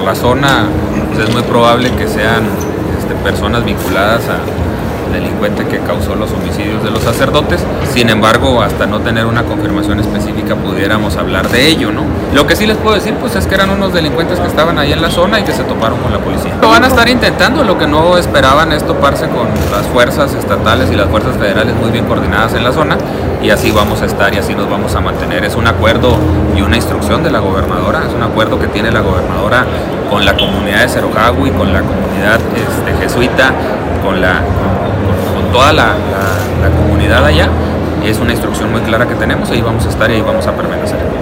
la zona, pues es muy probable que sean personas vinculadas al delincuente que causó los homicidios de los sacerdotes. Sin embargo, hasta no tener una confirmación específica pudiéramos hablar de ello, ¿no? Lo que sí les puedo decir pues es que eran unos delincuentes que estaban ahí en la zona y que se toparon con la policía. Lo van a estar intentando, lo que no esperaban es toparse con las fuerzas estatales y las fuerzas federales muy bien coordinadas en la zona, y así vamos a estar y así nos vamos a mantener. Es un acuerdo y una instrucción de la gobernadora, es un acuerdo que tiene la gobernadora con la comunidad de Cerojagui, con la comunidad jesuita, con toda la comunidad allá. Es una instrucción muy clara que tenemos, ahí vamos a estar y ahí vamos a permanecer.